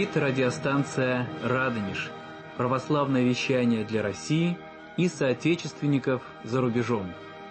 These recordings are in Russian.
Говорит радиостанция «Радонеж». Православное вещание для России и соотечественников за рубежом.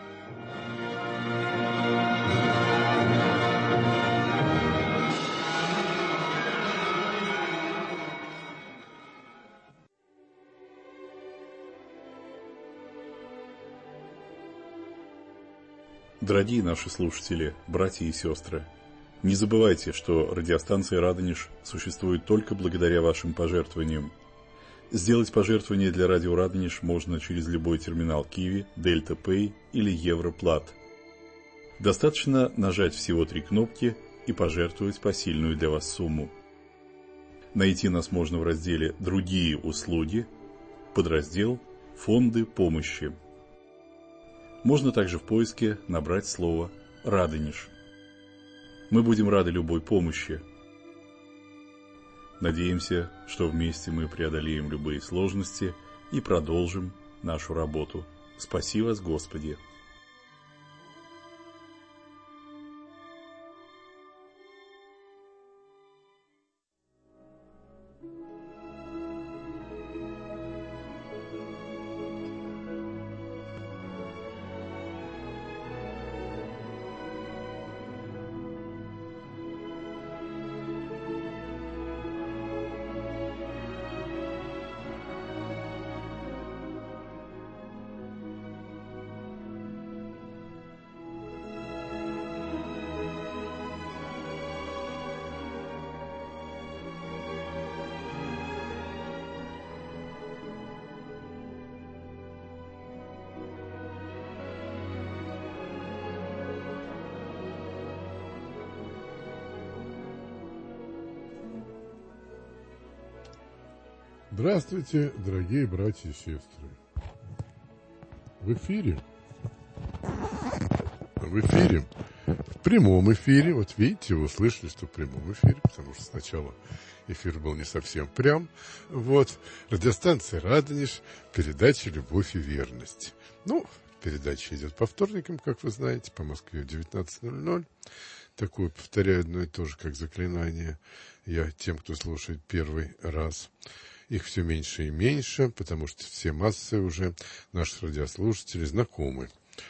Дорогие наши слушатели, братья и сестры, не забывайте, что радиостанция «Радонеж» существует только благодаря вашим пожертвованиям. Сделать пожертвование для радио «Радонеж» можно через любой терминал Киви, Дельта Пэй или Европлат. Достаточно нажать всего 3 кнопки и пожертвовать посильную для вас сумму. Найти нас можно в разделе «Другие услуги», подраздел «Фонды помощи». Можно также в поиске набрать слово «Радонеж». Мы будем рады любой помощи. Надеемся, что вместе мы преодолеем любые сложности и продолжим нашу работу. Спаси вас, Господи! Здравствуйте, дорогие братья и сестры. В эфире, в прямом эфире, вот видите, вы услышали, что в прямом эфире, потому что сначала эфир был не совсем прям, вот, радиостанция «Радонеж», передача «Любовь и верность». Ну, передача идет по вторникам, как вы знаете, по Москве в 19:00. Такое повторяю одно и то же, как заклинание. Я тем, кто слушает первый раз. Их все меньше и меньше, потому что все массы уже наших радиослушателей знакомы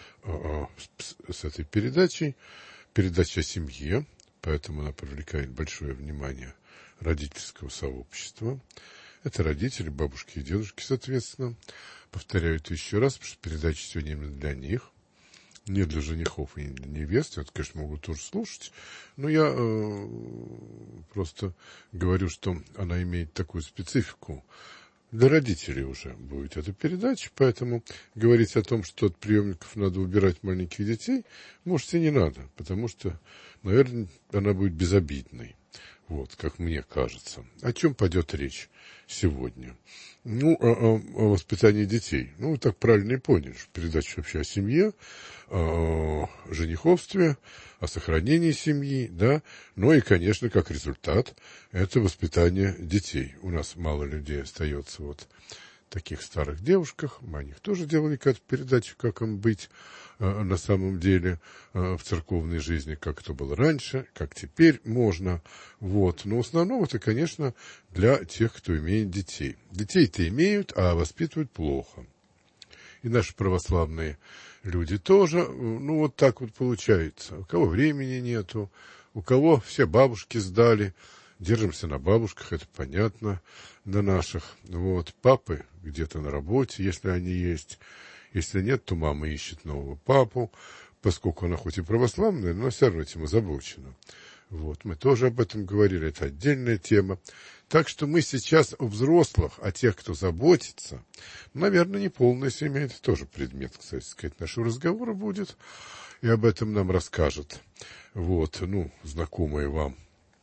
с этой передачей. Передача о семье, поэтому она привлекает большое внимание родительского сообщества. Это родители, бабушки и дедушки, соответственно. Повторяю это еще раз, потому что передача сегодня именно для них. Не для женихов и не для невест. Это, конечно, могут тоже слушать. Но я просто говорю, что она имеет такую специфику. Для родителей уже будет эта передача. Поэтому говорить о том, что от приемников надо убирать маленьких детей, может, и не надо. Потому что, наверное, она будет безобидной. Вот, как мне кажется. О чем пойдет речь сегодня? Ну, о воспитании детей. Ну, вы так правильно и поняли, что передача вообще о семье, о жениховстве, о сохранении семьи, да, ну и, конечно, как результат, это воспитание детей. У нас мало людей остается вот таких старых девушках, мы о них тоже делали какую-то передачу, как им быть на самом деле в церковной жизни, как это было раньше, как теперь можно, вот. Но в основном это, конечно, для тех, кто имеет детей. Детей-то имеют, а воспитывают плохо. И наши православные люди тоже, ну вот так вот получается. У кого времени нету, у кого все бабушки сдали, держимся на бабушках, это понятно, на наших. Вот, папы где-то на работе, если они есть. Если нет, то мама ищет нового папу, поскольку она хоть и православная, но все равно этим озабочена. Вот, мы тоже об этом говорили, это отдельная тема. Так что мы сейчас о взрослых, о тех, кто заботится. Наверное, не полная семья, это тоже предмет, кстати сказать, нашего разговора будет. И об этом нам расскажет, вот, ну, знакомая вам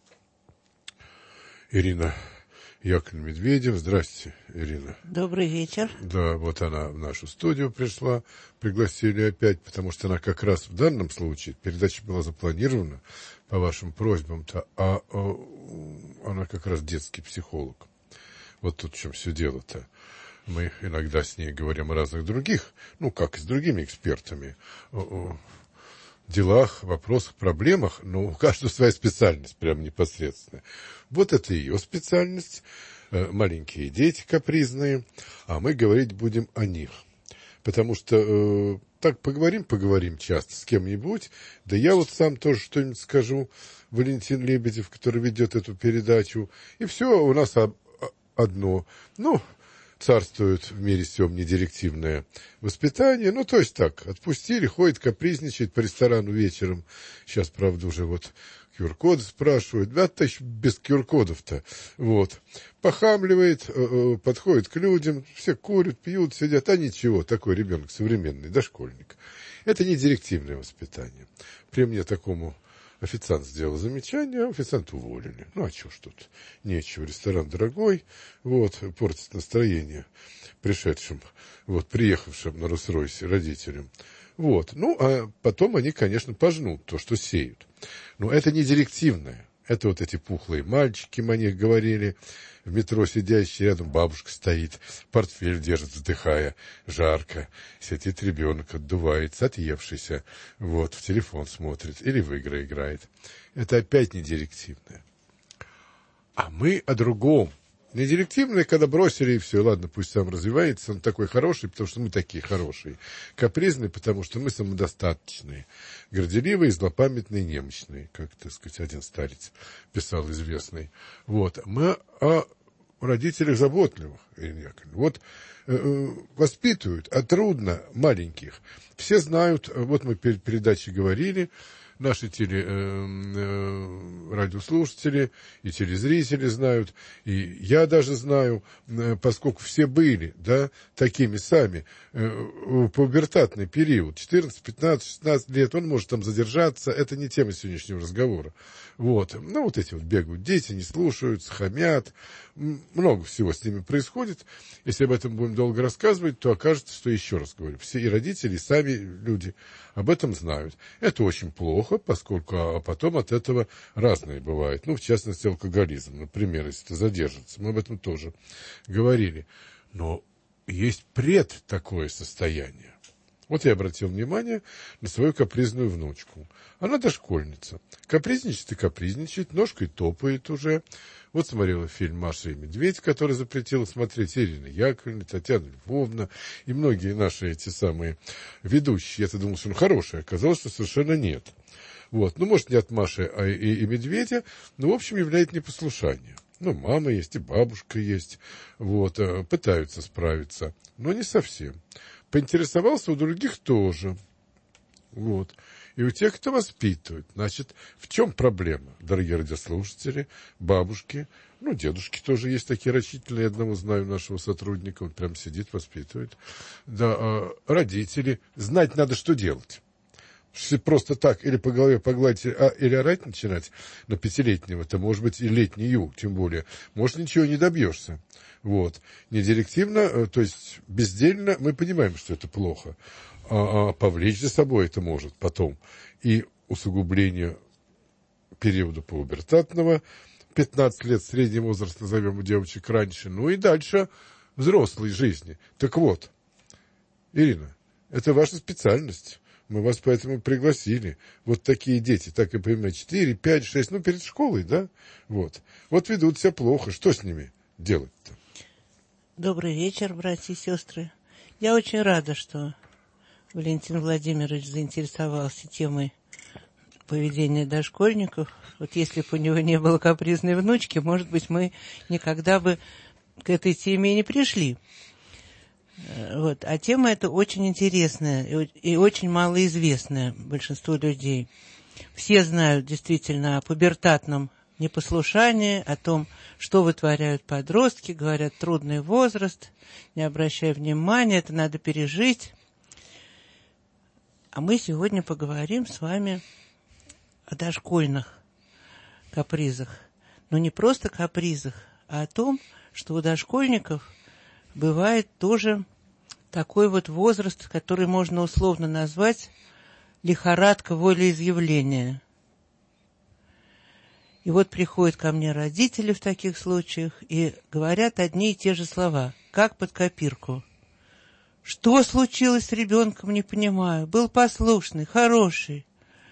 Ирина Яковлевна Медведева. Здрасте, Ирина. Добрый вечер. Да, вот она в нашу студию пришла, пригласили опять, потому что она как раз в данном случае, передача была запланирована по вашим просьбам-то, а она как раз детский психолог. Вот тут в чем все дело-то. Мы иногда с ней говорим о разных других, ну, как и с другими экспертами, делах, вопросах, проблемах, но у каждого своя специальность, прям непосредственно. Вот это ее специальность, маленькие дети капризные, а мы говорить будем о них. Потому что так поговорим часто с кем-нибудь, да я вот сам тоже что-нибудь скажу, Валентин Лебедев, который ведет эту передачу, и все у нас одно, царствует в мире сём недирективное воспитание. То есть так, отпустили, ходит, капризничает по ресторану вечером. Сейчас, правда, уже вот QR-коды спрашивают. Да-то еще без QR-кодов-то. Похамливает, подходит к людям, все курят, пьют, сидят. А ничего, такой ребенок современный, дошкольник. Это не директивное воспитание. При мне такому официант сделал замечание, официанта уволили. А что ж тут? Нечего, ресторан дорогой, портит настроение пришедшим, приехавшим на Роллс-Ройсе родителям. А потом они, конечно, пожнут то, что сеют. Но это не директивное. Это эти пухлые мальчики, мы о них говорили, в метро сидящие, рядом бабушка стоит, портфель держит, вздыхая, жарко, сидит ребенок, отдувается, отъевшийся, в телефон смотрит или в игры играет. Это опять не директивное. А мы о другом. Не директивное, когда бросили, и все, ладно, пусть сам развивается, он такой хороший, потому что мы такие хорошие. Капризный, потому что мы самодостаточные. Горделивые, злопамятные, немощные, как, так сказать, один старец писал известный. Мы о родителях заботливых, Ирина Яковлевна. Воспитывают, а трудно маленьких. Все знают, мы перед передачей говорили, наши радиослушатели и телезрители знают, и я даже знаю, поскольку все были, такими сами, в пубертатный период, 14, 15, 16 лет, он может там задержаться, это не тема сегодняшнего разговора. Эти бегают дети, не слушаются, хамят, много всего с ними происходит. Если об этом будем долго рассказывать, то окажется, что, еще раз говорю, все и родители, и сами люди об этом знают. Это очень плохо, поскольку потом от этого разное бывает. В частности, алкоголизм, например, если это задержится. Мы об этом тоже говорили. Но есть такое состояние. Я обратил внимание на свою капризную внучку. Она дошкольница. Капризничает и капризничает, ножкой топает уже. Смотрела фильм «Маша и медведь», который запретила смотреть Ирина Яковлевна, Татьяна Львовна и многие наши эти самые ведущие. Я-то думал, что он хороший, оказалось, что совершенно нет. Может, не от Маши, а и медведя, но, в общем, является непослушание. Мама есть, и бабушка есть, пытаются справиться, но не совсем. Поинтересовался у других тоже. И у тех, кто воспитывает. Значит, в чем проблема, дорогие радиослушатели, бабушки, дедушки тоже есть такие рачительные, одного знаю нашего сотрудника, он прям сидит, воспитывает. Родители, знать надо, что делать. Если просто так или по голове погладить, или орать начинать на 5-летнего, то, может быть, и летнюю, тем более, может, ничего не добьешься. Не директивно, то есть бездельно, мы понимаем, что это плохо, а повлечь за собой это может потом. И усугубление периода пубертатного, 15 лет средний возраст, назовем у девочек раньше, и дальше взрослой жизни. Так Ирина, это ваша специальность. Мы вас поэтому пригласили. Такие дети, так и понимаете, 4, 5, 6, перед школой, да? Ведут себя плохо. Что с ними делать-то? Добрый вечер, братья и сестры. Я очень рада, что Валентин Владимирович заинтересовался темой поведения дошкольников. Если бы у него не было капризной внучки, может быть, мы никогда бы к этой теме и не пришли. А тема эта очень интересная и очень малоизвестная большинству людей. Все знают действительно о пубертатном непослушании, о том, что вытворяют подростки, говорят, трудный возраст, не обращая внимания, это надо пережить. А мы сегодня поговорим с вами о дошкольных капризах. Но не просто капризах, а о том, что у дошкольников бывает тоже такой возраст, который можно условно назвать лихорадка волеизъявления. И приходят ко мне родители в таких случаях и говорят одни и те же слова, как под копирку. Что случилось с ребенком, не понимаю. Был послушный, хороший.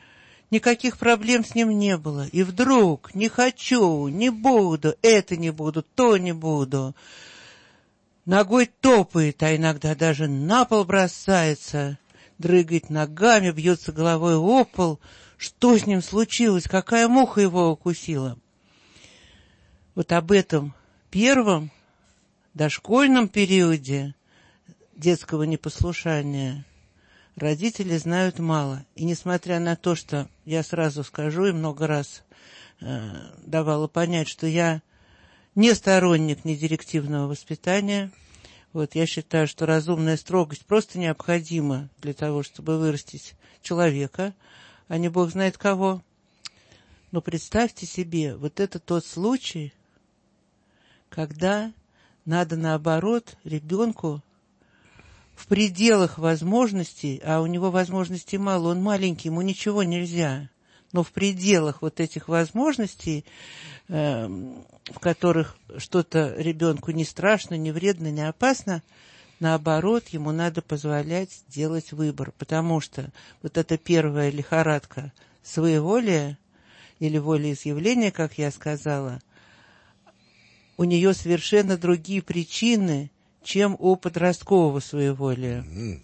Никаких проблем с ним не было. И вдруг не хочу, не буду, это не буду, то не буду. Ногой топает, а иногда даже на пол бросается, дрыгает ногами, бьется головой о пол. Что с ним случилось? Какая муха его укусила? Вот об этом первом дошкольном периоде детского непослушания родители знают мало. И несмотря на то, что я сразу скажу и много раз давала понять, что я не сторонник недирективного воспитания, вот я считаю, что разумная строгость просто необходима для того, чтобы вырастить человека, а не бог знает кого. Но представьте себе, вот это тот случай, когда надо, наоборот, ребенку в пределах возможностей, а у него возможностей мало, он маленький, ему ничего нельзя, но в пределах вот этих возможностей, в которых что-то ребенку не страшно, не вредно, не опасно, наоборот, ему надо позволять делать выбор, потому что вот эта первая лихорадка своеволия или волеизъявления, как я сказала, у нее совершенно другие причины, чем у подросткового своеволия.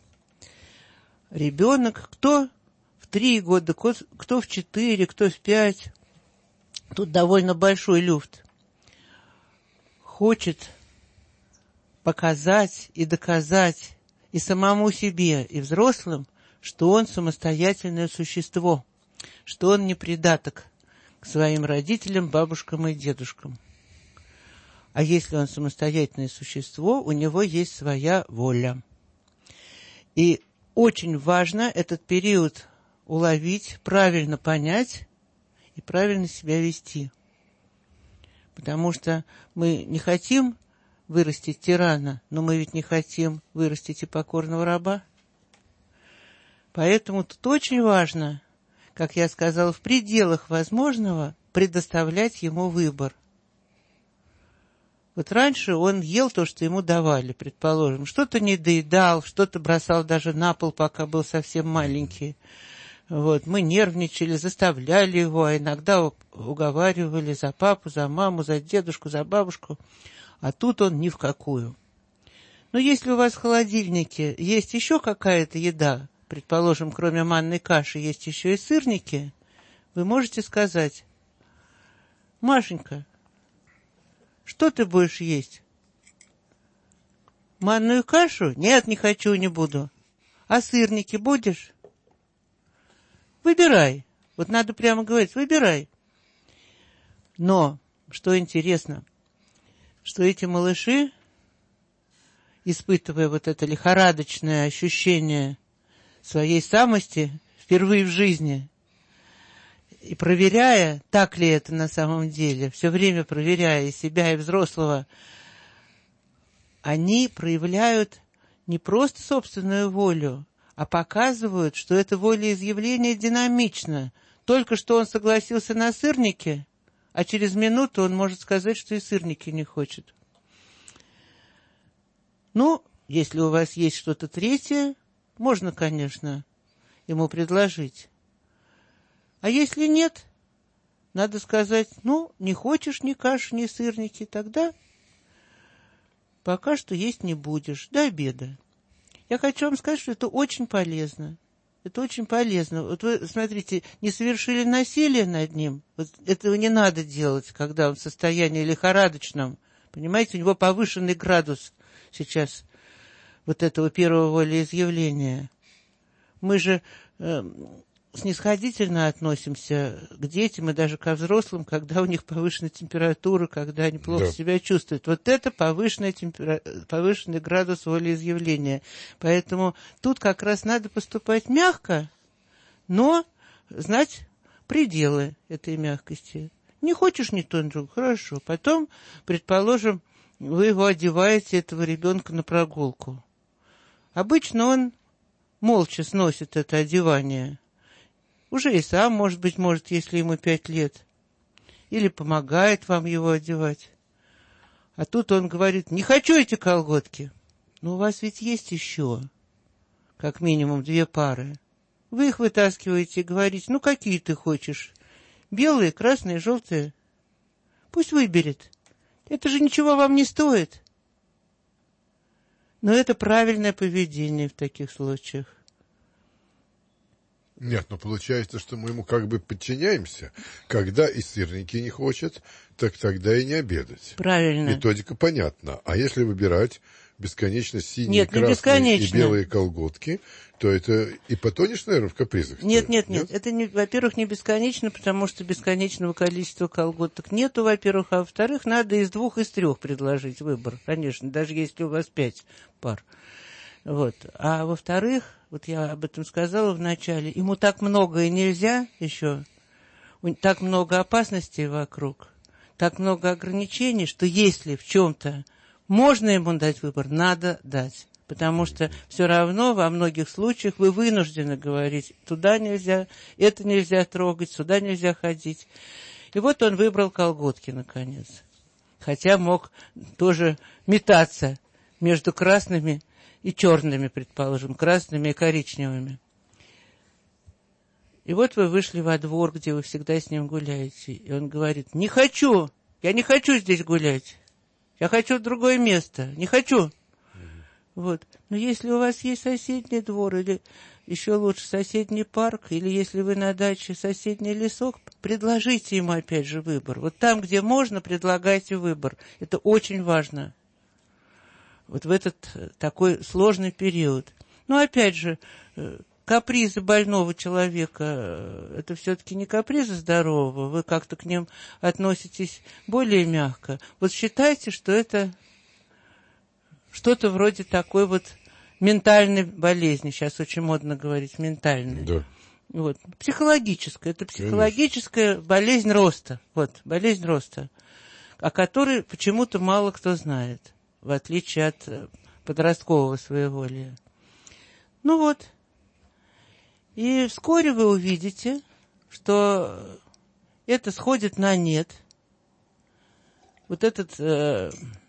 Ребенок, кто в 3 года, кто в 4, кто в 5, тут довольно большой люфт, хочет показать и доказать и самому себе, и взрослым, что он самостоятельное существо, что он не придаток к своим родителям, бабушкам и дедушкам. А если он самостоятельное существо, у него есть своя воля. И очень важно этот период уловить, правильно понять и правильно себя вести. Потому что мы не хотим вырастить тирана, но мы ведь не хотим вырастить и покорного раба. Поэтому тут очень важно, как я сказала, в пределах возможного предоставлять ему выбор. Вот раньше он ел то, что ему давали, предположим. Что-то не доедал, что-то бросал даже на пол, пока был совсем маленький. Вот. Мы нервничали, заставляли его, а иногда уговаривали за папу, за маму, за дедушку, за бабушку. А тут он ни в какую. Но если у вас в холодильнике есть еще какая-то еда, предположим, кроме манной каши, есть еще и сырники, вы можете сказать: Машенька, что ты будешь есть? Манную кашу? Нет, не хочу, не буду. А сырники будешь? Выбирай. Вот надо прямо говорить, выбирай. Но, что интересно, что эти малыши, испытывая вот это лихорадочное ощущение своей самости впервые в жизни, и проверяя, так ли это на самом деле, все время проверяя и себя, и взрослого, они проявляют не просто собственную волю, а показывают, что это волеизъявление динамично. Только что он согласился на сырники, а через минуту он может сказать, что и сырники не хочет. Ну, если у вас есть что-то третье, можно, конечно, ему предложить. А если нет, надо сказать: ну, не хочешь ни каши, ни сырники, тогда пока что есть не будешь, до обеда. Я хочу вам сказать, что это очень полезно. Это очень полезно. Вот вы, смотрите, не совершили насилие над ним. Вот этого не надо делать, когда он в состоянии лихорадочном. Понимаете, у него повышенный градус сейчас вот этого первого волеизъявления. Мы же снисходительно относимся к детям и даже ко взрослым, когда у них повышенная температура, когда они плохо себя чувствуют. Вот это повышенный градус волеизъявления. Поэтому тут как раз надо поступать мягко, но знать пределы этой мягкости. Не хочешь ни то, ни другое, хорошо. Потом, предположим, вы его одеваете, этого ребенка, на прогулку. Обычно он молча сносит это одевание. Уже и сам, может быть, если ему 5 лет. Или помогает вам его одевать. А тут он говорит: не хочу эти колготки. Но у вас ведь есть еще как минимум 2 пары. Вы их вытаскиваете и говорите, ну, какие ты хочешь? Белые, красные, желтые. Пусть выберет. Это же ничего вам не стоит. Но это правильное поведение в таких случаях. Нет, но получается, что мы ему как бы подчиняемся. Когда и сырники не хочет, так тогда и не обедать. Правильно. Методика понятна. А если выбирать бесконечно синие, Нет, не красные бесконечно. и белые колготки, то это и потонешь, наверное, в капризах. Нет. Это, во-первых, не бесконечно, потому что бесконечного количества колготок нету, во-первых. А во-вторых, надо из 2, из 3 предложить выбор. Конечно, даже если у вас 5 пар. Вот. А во-вторых, вот я об этом сказала в начале, ему так много и нельзя еще, так много опасностей вокруг, так много ограничений, что если в чем-то можно ему дать выбор, надо дать. Потому что все равно во многих случаях вы вынуждены говорить, туда нельзя, это нельзя трогать, сюда нельзя ходить. И вот он выбрал колготки, наконец. Хотя мог тоже метаться между красными и черными, предположим, красными и коричневыми. И вот вы вышли во двор, где вы всегда с ним гуляете. И он говорит, не хочу, я не хочу здесь гулять. Я хочу в другое место, не хочу. Вот. Но если у вас есть соседний двор, или еще лучше соседний парк, или если вы на даче соседний лесок, предложите ему опять же выбор. Вот там, где можно, предлагайте выбор. Это очень важно. Вот в этот такой сложный период. Но опять же, капризы больного человека, это все-таки не капризы здорового, вы как-то к ним относитесь более мягко. Вот считайте, что это что-то вроде такой вот ментальной болезни. Сейчас очень модно говорить ментальной. Да. Вот. Психологическая. Это психологическая болезнь роста. Вот, болезнь роста, о которой почему-то мало кто знает, в отличие от подросткового своеволия. Ну вот. И вскоре вы увидите, что это сходит на нет. Вот это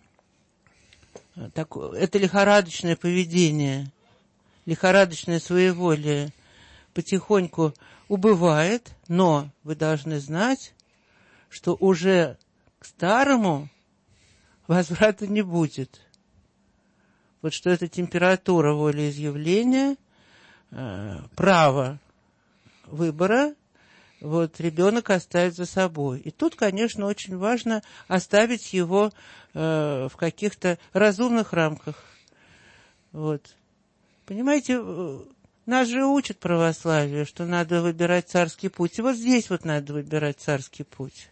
лихорадочное поведение, лихорадочное своеволие потихоньку убывает, но вы должны знать, что уже к старому возврата не будет. Вот что это температура волеизъявления, право выбора, вот ребенок оставит за собой. И тут, конечно, очень важно оставить его в каких-то разумных рамках. Вот. Понимаете, нас же учат православие, что надо выбирать царский путь. И вот здесь вот надо выбирать царский путь.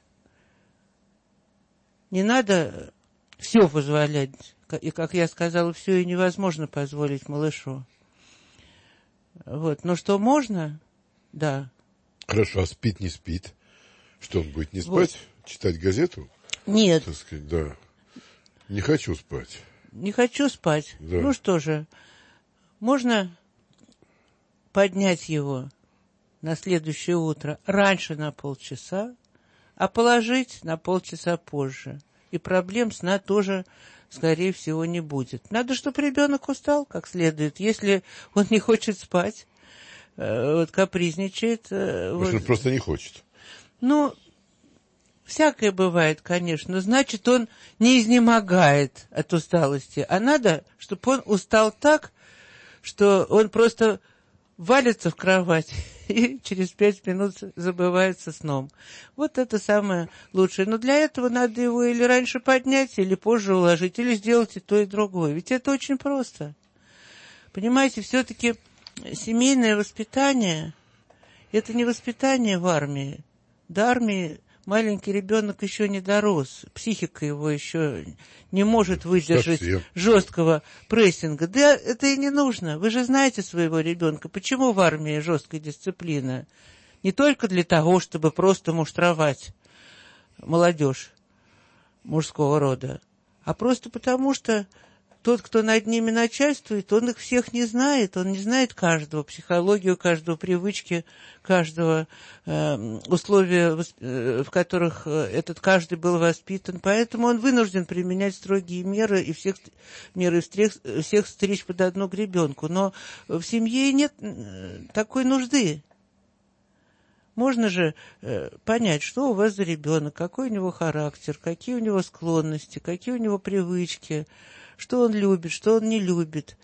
Не надо все позволять. И, как я сказала, все и невозможно позволить малышу. Вот. Но что можно, да. Хорошо, а спит, не спит? Что, он будет не спать? Вот. Читать газету? Нет. Так сказать, да. Не хочу спать. Не хочу спать. Да. Ну что же, можно поднять его на следующее утро раньше на полчаса, а положить на полчаса позже. И проблем сна тоже, скорее всего, не будет. Надо, чтобы ребенок устал как следует. Если он не хочет спать, вот капризничает. Может, он просто не хочет. Ну, всякое бывает, конечно. Значит, он не изнемогает от усталости. А надо, чтобы он устал так, что он просто валится в кровать и через 5 минут забывается сном. Вот это самое лучшее. Но для этого надо его или раньше поднять, или позже уложить, или сделать и то, и другое. Ведь это очень просто. Понимаете, все-таки семейное воспитание – это не воспитание в армии. До армии маленький ребенок еще не дорос, психика его еще не может выдержать жесткого прессинга. Да это и не нужно. Вы же знаете своего ребенка. Почему в армии жесткая дисциплина? Не только для того, чтобы просто муштровать молодежь мужского рода, а просто потому, что тот, кто над ними начальствует, он их всех не знает, он не знает каждого, психологию каждого, привычки каждого, условия, в которых этот каждый был воспитан. Поэтому он вынужден применять строгие меры и всех стричь под одну гребенку. Но в семье нет такой нужды. Можно же понять, что у вас за ребенок, какой у него характер, какие у него склонности, какие у него привычки, что он любит, что он не любит.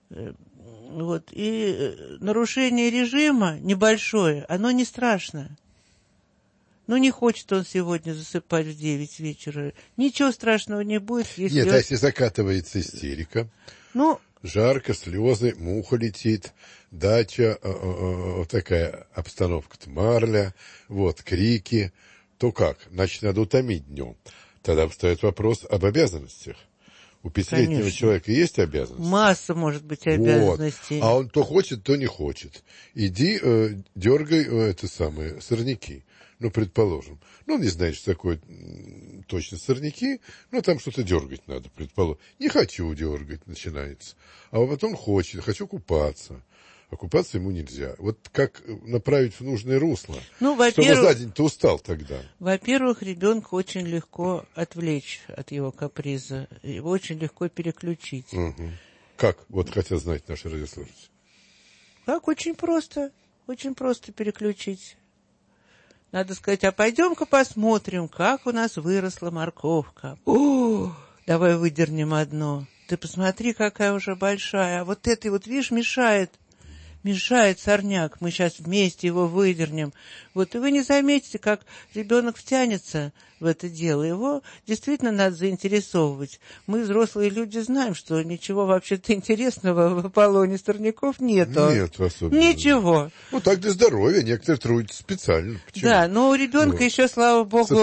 Вот. И нарушение режима небольшое, оно не страшно. Ну, не хочет он сегодня засыпать в 9 вечера. Ничего страшного не будет, если... Нет, а если закатывается истерика, жарко, слезы, муха летит, дача, вот такая обстановка-то, марля, вот, крики, то как? Значит, надо утомить днем. Тогда встает вопрос об обязанностях. У 5-летнего человека есть обязанности? Масса, может быть, обязанностей. Вот. А он то хочет, то не хочет. Иди, дергай сорняки. Ну, предположим. Ну, он не знает, что такое точно сорняки, но там что-то дергать надо, предположим. Не хочу дергать, начинается. А потом хочет, хочу купаться. А купаться ему нельзя. Вот как направить в нужное русло? Ну, чтобы за день-то устал тогда. Во-первых, ребенка очень легко отвлечь от его каприза. Его очень легко переключить. Угу. Как? Вот хотят знать наши радиослушатели. Как? Очень просто переключить. Надо сказать, а пойдем-ка посмотрим, как у нас выросла морковка. О, давай выдернем одно. Ты посмотри, какая уже большая. А вот этой вот, видишь, мешает сорняк. Мы сейчас вместе его выдернем. Вот, и вы не заметите, как ребенок втянется в это дело. Его действительно надо заинтересовывать. Мы, взрослые люди, знаем, что ничего вообще-то интересного в Аполлоне сорняков нету. Нет, особенно. Ничего. Ну, так для здоровья. Некоторые трудятся специально. Почему? Да, но у ребенка еще, слава богу,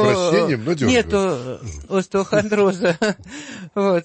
нету остеохондроза. Вот.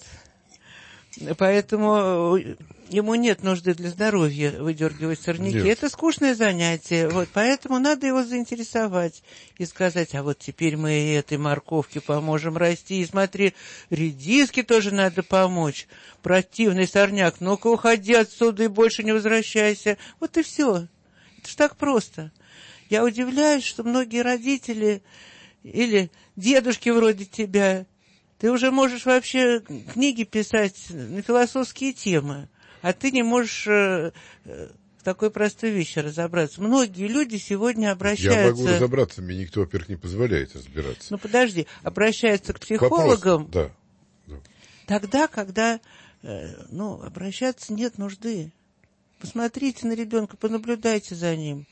Поэтому ему нет нужды для здоровья выдергивать сорняки. Нет. Это скучное занятие. Вот, поэтому надо его заинтересовать и сказать, а вот теперь мы и этой морковке поможем расти. И смотри, редиске тоже надо помочь. Противный сорняк, ну-ка уходи отсюда и больше не возвращайся. Вот и все. Это ж так просто. Я удивляюсь, что многие родители или дедушки вроде тебя... Ты уже можешь вообще книги писать на философские темы, а ты не можешь в такой простой вещи разобраться. Многие люди сегодня обращаются... Я могу разобраться, мне никто, во-первых, не позволяет разбираться. Ну, подожди, обращаются к психологам да. тогда, когда, обращаться нет нужды. Посмотрите на ребенка, понаблюдайте за ним.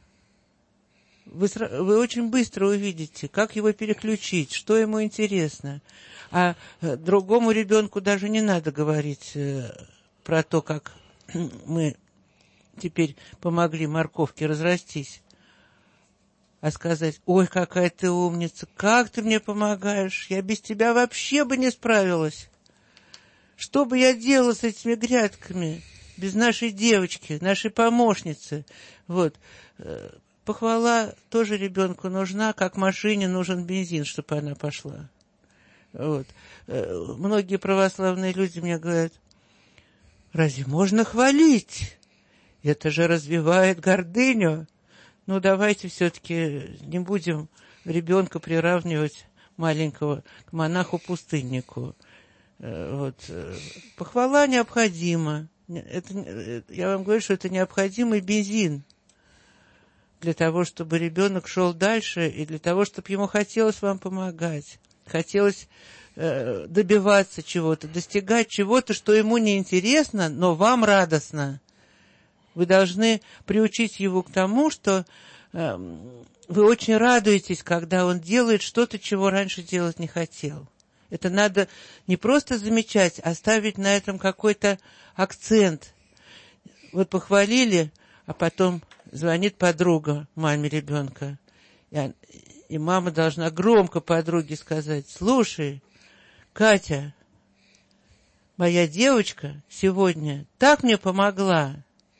Вы очень быстро увидите, как его переключить, что ему интересно. А другому ребенку даже не надо говорить про то, как мы теперь помогли морковке разрастись. А сказать, ой, какая ты умница, как ты мне помогаешь, я без тебя вообще бы не справилась. Что бы я делала с этими грядками без нашей девочки, нашей помощницы? Вот. Похвала тоже ребенку нужна, как машине нужен бензин, чтобы она пошла. Вот. Многие православные люди мне говорят, разве можно хвалить? Это же развивает гордыню. Ну, давайте все-таки не будем ребенка приравнивать маленького к монаху-пустыннику. Вот. Похвала необходима. Я вам говорю, что это необходимый бензин для того, чтобы ребенок шел дальше, и для того, чтобы ему хотелось вам помогать, хотелось добиваться чего-то, достигать чего-то, что ему неинтересно, но вам радостно. Вы должны приучить его к тому, что вы очень радуетесь, когда он делает что-то, чего раньше делать не хотел. Это надо не просто замечать, а ставить на этом какой-то акцент. Вот похвалили, а потом звонит подруга маме ребенка. И мама должна громко подруге сказать, слушай, Катя, моя девочка сегодня так мне помогла,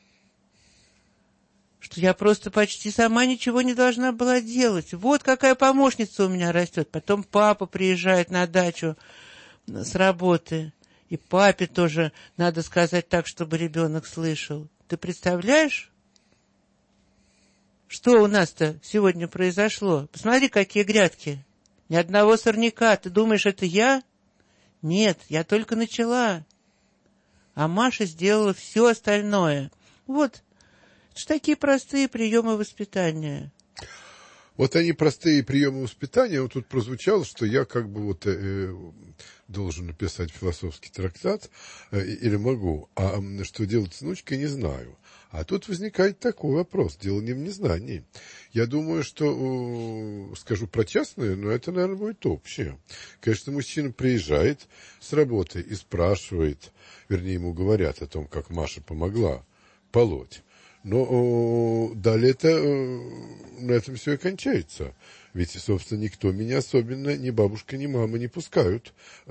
что я просто почти сама ничего не должна была делать. Вот какая помощница у меня растет. Потом папа приезжает на дачу с работы, И папе тоже надо сказать так, чтобы ребенок слышал. Ты представляешь, что у нас-то сегодня произошло? Посмотри, какие грядки. Ни одного сорняка. Ты думаешь, это я? Нет, я только начала. А Маша сделала все остальное. Вот, это ж такие простые приемы воспитания. Вот они, простые приемы воспитания. Вот тут прозвучало, что я как бы вот должен написать философский трактат, или могу, а что делать с внучкой, не знаю. А тут возникает такой вопрос, дело не в незнании. Я думаю, что, скажу про частное, но это, наверное, будет общее. Конечно, мужчина приезжает с работы и спрашивает, вернее, ему говорят о том, как Маша помогла полоть. Но далее это на этом все и кончается. Ведь, собственно, никто меня особенно, ни бабушка, ни мама не пускают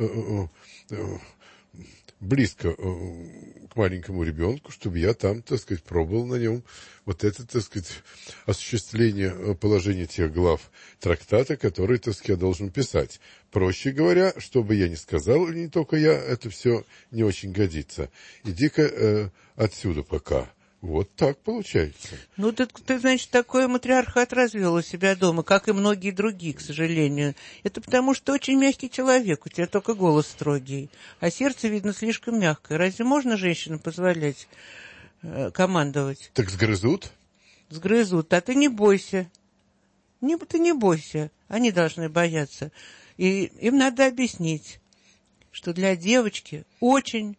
близко к маленькому ребенку, чтобы я там, так сказать, пробовал на нем вот это, так сказать, осуществление положения тех глав трактата, которые, так сказать, я должен писать. Проще говоря, что бы я ни сказал, или не только я, это все не очень годится. Иди-ка отсюда пока. Вот так получается. Ну, ты, значит, такой матриархат развел у себя дома, как и многие другие, к сожалению. Это потому, что очень мягкий человек, у тебя только голос строгий, а сердце, видно, слишком мягкое. Разве можно женщинам позволять командовать? Так сгрызут? Сгрызут, а ты не бойся. Ты не бойся, они должны бояться. И им надо объяснить, что для девочки очень...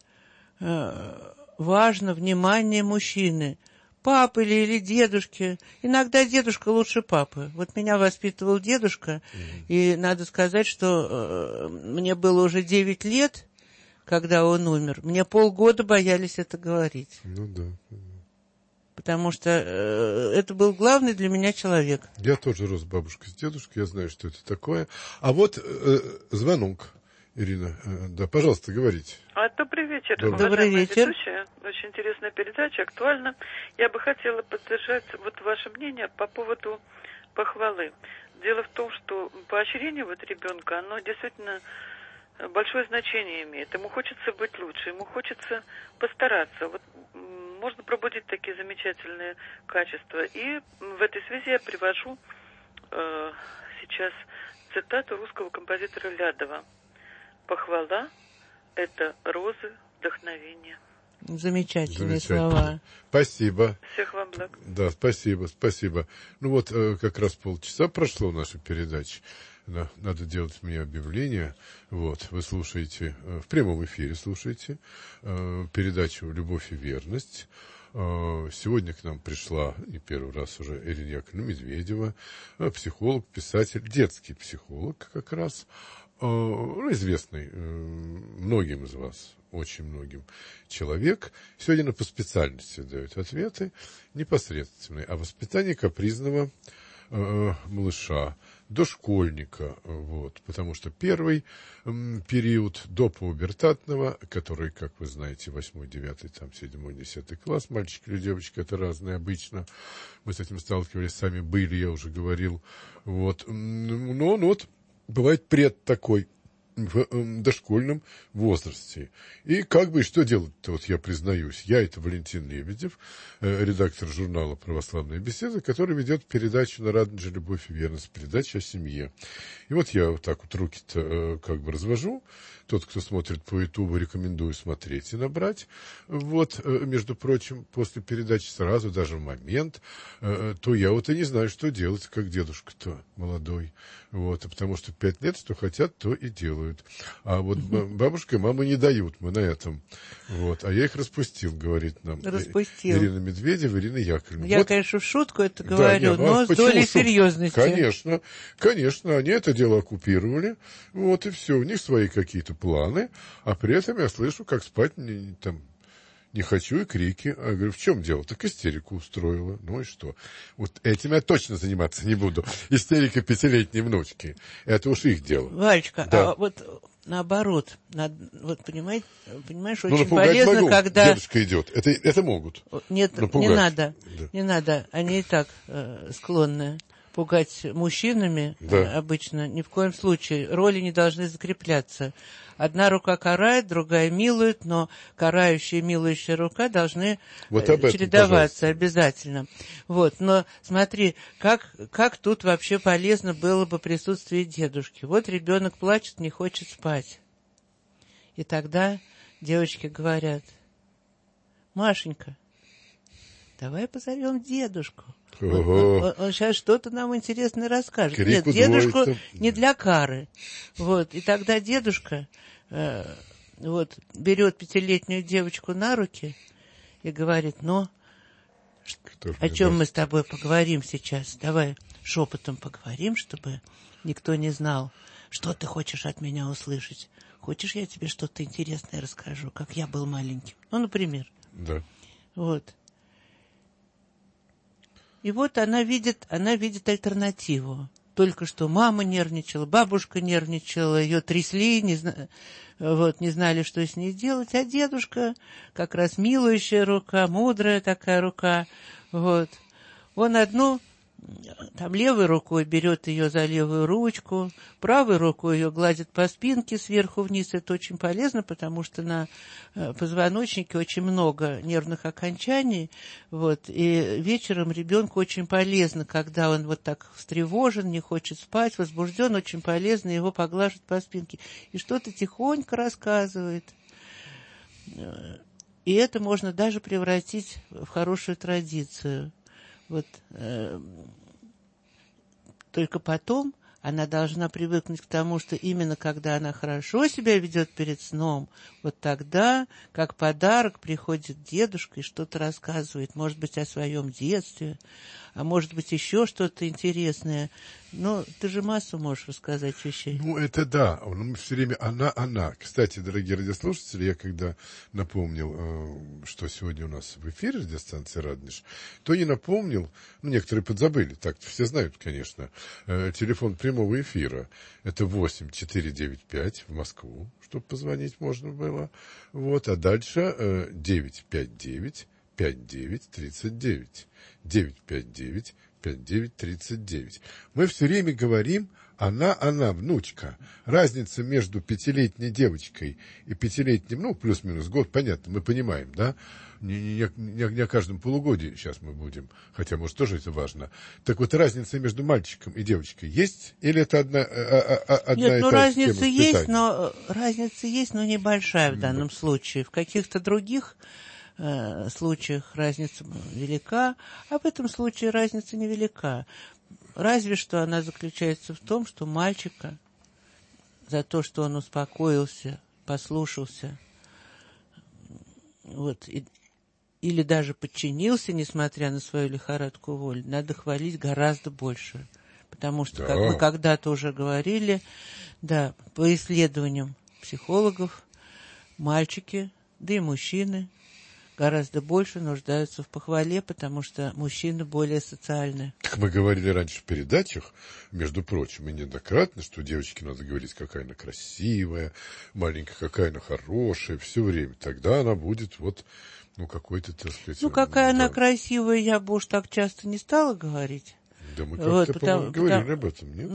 важно внимание мужчины, папы или дедушки. Иногда дедушка лучше папы. Вот меня воспитывал дедушка, и надо сказать, что мне было уже 9 лет, когда он умер. Мне полгода боялись это говорить. Ну да. Потому что это был главный для меня человек. Я тоже рос с бабушкой, с дедушкой, я знаю, что это такое. А вот звонок. Ирина, да, пожалуйста, говорите. Добрый вечер. Добрый вечер. Ведущая. Очень интересная передача, актуальна. Я бы хотела поддержать вот ваше мнение по поводу похвалы. Дело в том, что поощрение вот ребенка, оно действительно большое значение имеет. Ему хочется быть лучше, ему хочется постараться. Вот можно пробудить такие замечательные качества. И в этой связи я привожу сейчас цитату русского композитора Лядова. «Похвала – это розы вдохновения». Замечательные слова. Спасибо. Всех вам благ. Да, спасибо. Ну вот, как раз полчаса прошло нашей передачи. Надо делать мне объявление. Вот, вы слушаете, в прямом эфире слушаете передачу «Любовь и верность». Сегодня к нам пришла, не первый раз уже, Ирина Яковлевна Медведева, психолог, писатель, детский психолог как раз, известный многим из вас, очень многим человек. Сегодня по специальности дает ответы непосредственные о воспитании капризного малыша, дошкольника, вот, потому что первый период до пубертатного, который, как вы знаете, 8, 9, там, 7, 10 класс, мальчики или девочки, это разные обычно, мы с этим сталкивались, сами были, я уже говорил, вот, но вот бывает пред такой в дошкольном возрасте. И как бы что делать-то, вот я признаюсь, я это Валентин Лебедев, редактор журнала «Православная беседа», который ведет передачу на радио «Любовь и верность», передача о семье. И вот я вот так вот руки-то как бы развожу. Тот, кто смотрит по Ютубу, рекомендую смотреть и набрать. Вот, между прочим, после передачи сразу, даже в момент, то я вот и не знаю, что делать, как дедушка-то молодой. Вот, потому что 5 лет, что хотят, то и делают. А вот бабушка и мама не дают, мы на этом. Вот, а я их распустил, говорит нам Распустил. Ирина Медведева, Ирина Яковлевна. Я, вот, конечно, в шутку это говорю, да, но с долей серьезности. Конечно, они это дело оккупировали, вот и все, у них свои какие-то планы, а при этом я слышу, как спать не хочу и крики. А я говорю, в чем дело? Так истерику устроила. Ну и что? Вот этим я точно заниматься не буду. Истерика 5-летней внучки. Это уж их дело. Валечка, да. А вот наоборот, вот понимаешь, Ну, очень полезно, могу, когда... дедушка идет. Это могут. Нет, напугать. не надо, Да. не надо, они и так склонны. пугать мужчинами, Да. обычно, ни в коем случае. Роли не должны закрепляться. Одна рука карает, другая милует, но карающая и милующая рука должны Вот об этом, чередоваться пожалуйста. обязательно. Вот. Но смотри, как тут вообще полезно было бы присутствие дедушки. Вот ребенок плачет, не хочет спать. И тогда девочки говорят: Машенька, давай позовем дедушку. Он сейчас что-то нам интересное расскажет. Крик Нет, дедушку удвоится. не для кары. Вот. И тогда дедушка вот, берет 5-летнюю девочку на руки и говорит: ну, о чем мы с тобой поговорим сейчас? Давай шепотом поговорим, чтобы никто не знал, что ты хочешь от меня услышать. Хочешь, я тебе что-то интересное расскажу, как я был маленьким? Ну, например. Да. Вот. И вот она видит альтернативу. Только что мама нервничала, бабушка нервничала, ее трясли, не знали, что с ней делать. А дедушка, как раз милующая рука, мудрая такая рука, вот. Он одну, там, левой рукой берет ее за левую ручку, правой рукой ее гладит по спинке сверху вниз. Это очень полезно, потому что на позвоночнике очень много нервных окончаний. Вот. И вечером ребенку очень полезно, когда он вот так встревожен, не хочет спать, возбужден, очень полезно его поглаживать по спинке. И что-то тихонько рассказывает. И это можно даже превратить в хорошую традицию. Вот, только потом она должна привыкнуть к тому, что именно когда она хорошо себя ведет перед сном, вот тогда, как подарок, приходит дедушка и что-то рассказывает, может быть, о своем детстве, а может быть, еще что-то интересное. Но ты же массу можешь рассказать вещей. Ну, это да. Мы все время она. Кстати, дорогие радиослушатели, я когда напомнил, что сегодня у нас в эфире радиостанции «Радонеж», то не напомнил, некоторые подзабыли, так все знают, конечно, телефон прямого эфира. Это 8495 в Москву, чтобы позвонить можно было. Вот, а дальше 959 5939. 959 5939. Мы все время говорим она, внучка. Разница между 5-летней девочкой и 5-летним, плюс-минус год, понятно, мы понимаем, да? Не о каждом полугодии сейчас мы будем, хотя, может, тоже это важно. Так вот, разница между мальчиком и девочкой есть? Или это одна Нет, и та разница есть, система разница есть, но небольшая в данном случае. В каких-то других случаях разница велика, а в этом случае разница невелика. Разве что она заключается в том, что мальчика за то, что он успокоился, послушался, вот, или даже подчинился, несмотря на свою лихорадку воли, надо хвалить гораздо больше. Потому что, как мы когда-то уже говорили, да, по исследованиям психологов, мальчики, да и мужчины гораздо больше нуждаются в похвале, потому что мужчины более социальны. Так мы говорили раньше в передачах, между прочим, и неоднократно, что девочке надо говорить, какая она красивая, маленькая, какая она хорошая, все время. Тогда она будет какой-то, так сказать... какая она красивая, я бы уж так часто не стала говорить. Да мы как-то, по-моему, говорили об этом, нет?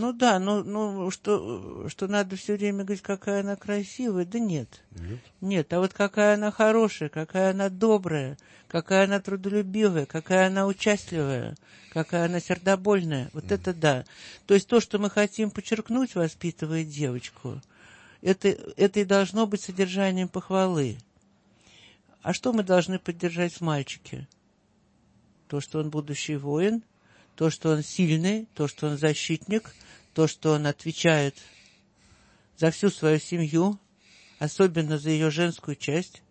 Что надо все время говорить, какая она красивая, да нет. Нет, а вот какая она хорошая, какая она добрая, какая она трудолюбивая, какая она участливая, какая она сердобольная, вот это да. То есть то, что мы хотим подчеркнуть, воспитывая девочку, это и должно быть содержанием похвалы. А что мы должны поддержать в мальчике? То, что он будущий воин, то, что он сильный, то, что он защитник, то, что он отвечает за всю свою семью, особенно за ее женскую часть.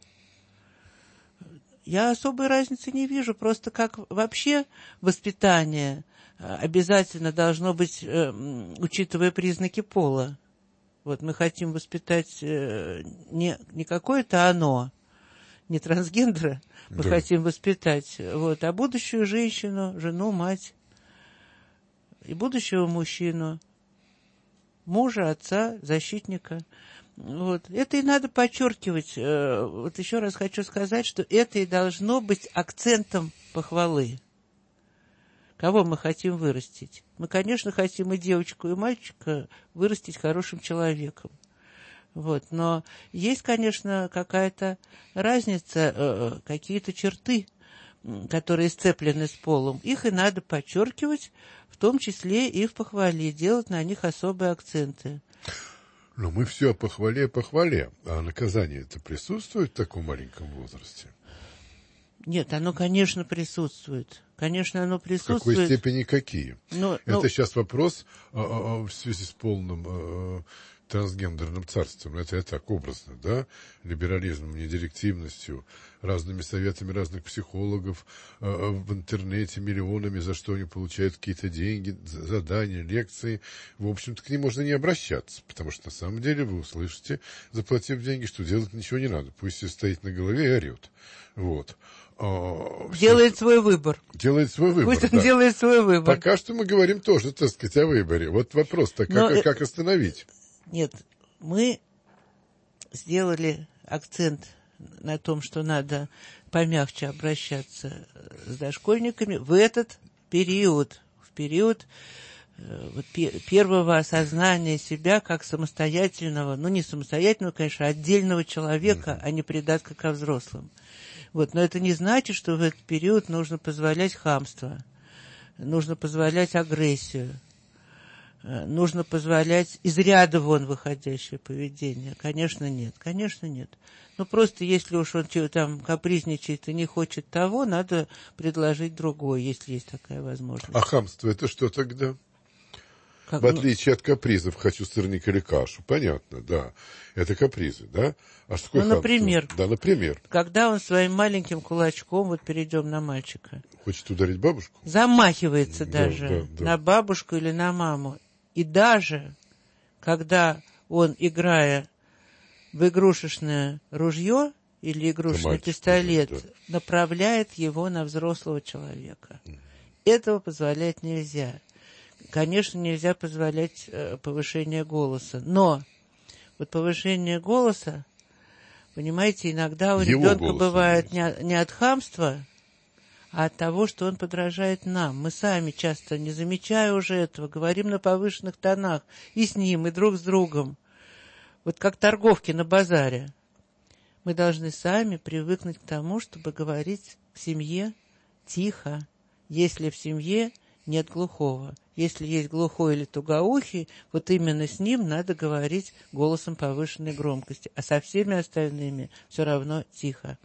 Я особой разницы не вижу, просто как вообще воспитание обязательно должно быть, учитывая признаки пола. Вот мы хотим воспитать не какое-то оно, не трансгендера, мы хотим воспитать, а будущую женщину, жену, мать. И будущего мужчину, мужа, отца, защитника. Вот. Это и надо подчеркивать. Вот еще раз хочу сказать, что это и должно быть акцентом похвалы. Кого мы хотим вырастить? Мы, конечно, хотим и девочку, и мальчика вырастить хорошим человеком. Вот. Но есть, конечно, какая-то разница, какие-то черты, которые сцеплены с полом. Их и надо подчеркивать, в том числе и в похвале, делать на них особые акценты. Но мы все о похвале, а наказание это присутствует в таком маленьком возрасте? Нет, оно, конечно, присутствует. Конечно, оно присутствует. В какой степени какие? Это сейчас вопрос в связи с полным трансгендерным царством. Это я так образно, да? Либерализмом, недирективностью, разными советами разных психологов, в интернете миллионами, за что они получают какие-то деньги, задания, лекции. В общем-то, к ним можно не обращаться, потому что на самом деле вы услышите, заплатив деньги, что делать ничего не надо. Пусть все стоит на голове и орет. Вот. Делает свой выбор. Делает свой выбор. Пусть он делает свой выбор. Пока что мы говорим тоже, так сказать, о выборе. Вот вопрос-то, как остановить? Нет, мы сделали акцент на том, что надо помягче обращаться с дошкольниками в этот период, в период первого осознания себя как самостоятельного, не самостоятельного, конечно, отдельного человека, а не придатка ко взрослым. Вот, но это не значит, что в этот период нужно позволять хамство, нужно позволять агрессию, нужно позволять из ряда вон выходящее поведение. Конечно, нет. Конечно, нет. Просто если уж он там капризничает и не хочет того, надо предложить другое, если есть такая возможность. А хамство это что тогда? В отличие от капризов, хочу сырник или кашу. Понятно, да. Это капризы, да? А что такое хамство? Например. Да, например. Когда он своим маленьким кулачком, перейдем на мальчика. Хочет ударить бабушку? Замахивается даже на бабушку или на маму. И даже, когда он, играя в игрушечное ружье или игрушечный пистолет, направляет его на взрослого человека. Этого позволять нельзя. Конечно, нельзя позволять повышение голоса. Но повышение голоса, понимаете, иногда у ребенка бывает не от хамства, а от того, что он подражает нам. Мы сами часто, не замечая уже этого, говорим на повышенных тонах и с ним, и друг с другом. Как торговки на базаре. Мы должны сами привыкнуть к тому, чтобы говорить в семье тихо, если в семье нет глухого. Если есть глухой или тугоухий, именно с ним надо говорить голосом повышенной громкости, а со всеми остальными все равно тихо.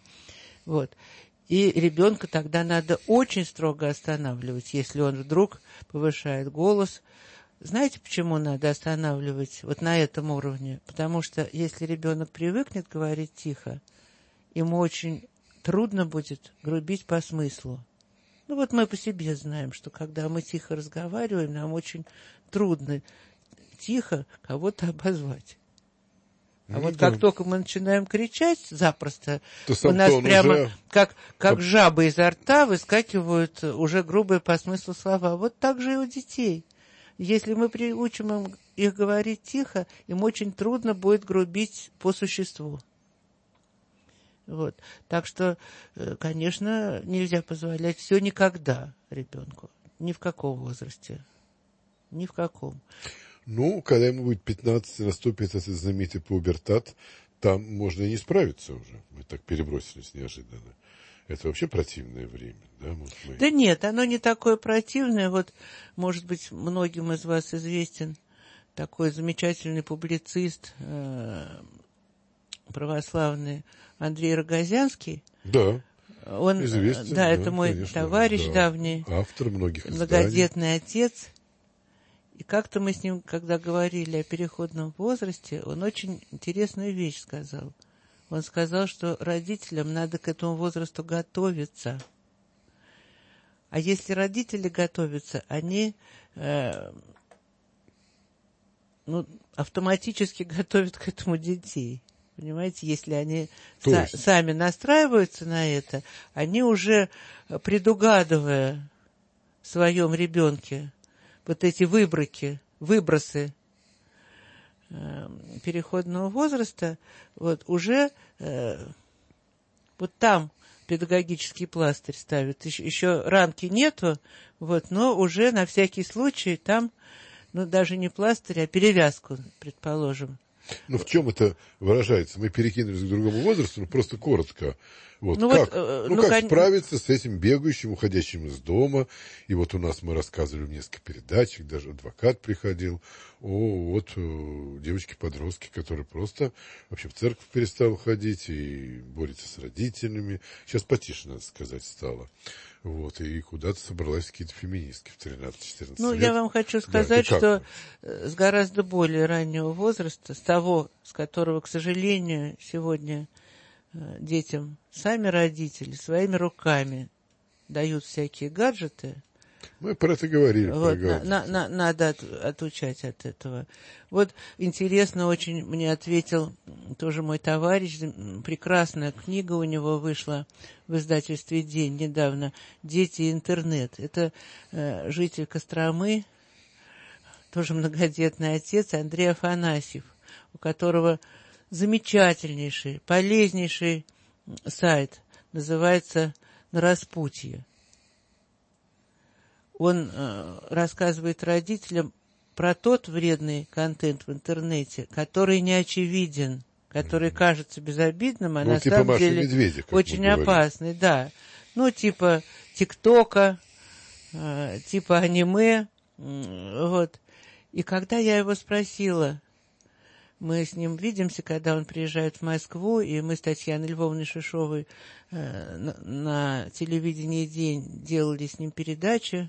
И ребенка тогда надо очень строго останавливать, если он вдруг повышает голос. Знаете, почему надо останавливать на этом уровне? Потому что если ребенок привыкнет говорить тихо, ему очень трудно будет грубить по смыслу. Мы по себе знаем, что когда мы тихо разговариваем, нам очень трудно тихо кого-то обозвать. Как только мы начинаем кричать запросто, у нас прямо как жабы изо рта выскакивают уже грубые по смыслу слова. Так же и у детей. Если мы приучим их говорить тихо, им очень трудно будет грубить по существу. Так что, конечно, нельзя позволять все никогда ребенку. Ни в каком возрасте. Ни в каком. Когда ему будет 15, наступит этот знаменитый пубертат, там можно и не справиться уже. Мы так перебросились неожиданно. Это вообще противное время, да? Да нет, оно не такое противное. Может быть, многим из вас известен такой замечательный публицист православный Андрей Рогозянский. Да, он известен. Да, это мой товарищ давний. Автор многих изданий. Многодетный отец. И как-то мы с ним, когда говорили о переходном возрасте, он очень интересную вещь сказал. Он сказал, что родителям надо к этому возрасту готовиться. А если родители готовятся, они автоматически готовят к этому детей. Понимаете, если они сами настраиваются на это, они уже, предугадывая в своем ребенке эти выбросы переходного возраста, уже там педагогический пластырь ставят. Еще ранки нету, вот, но уже на всякий случай там, ну, даже не пластырь, а перевязку, предположим. Ну, в чем это выражается? Мы перекинулись к другому возрасту, ну, просто коротко. Вот, Ну, как, вот, как справиться с этим бегающим, уходящим из дома? И вот у нас мы рассказывали в несколько передачах, даже адвокат приходил, девочки-подростки, которые просто вообще в церковь перестала ходить и борются с родителями. Сейчас потише, надо сказать, стало. Вот, и куда-то собралась какие-то феминистки в 13-14 лет. Ну, я вам хочу сказать, что с гораздо более раннего возраста, с того, с которого, к сожалению, сегодня детям сами родители своими руками дают всякие гаджеты. Мы про это говорили. Вот, надо отучать от этого. Вот интересно очень мне ответил тоже мой товарищ. Прекрасная книга у него вышла в издательстве «День» недавно. «Дети и интернет». Это житель Костромы, тоже многодетный отец Андрей Афанасьев, у которого замечательнейший, полезнейший сайт, называется «На распутье». Он рассказывает родителям про тот вредный контент в интернете, который не очевиден, который кажется безобидным, а на самом деле Медведя, очень опасный. Да. Ну, типа ТикТока, типа аниме. Вот. И когда я его спросила, мы с ним видимся, когда он приезжает в Москву, и мы с Татьяной Львовной Шишовой на телевидении «День» делали с ним передачи.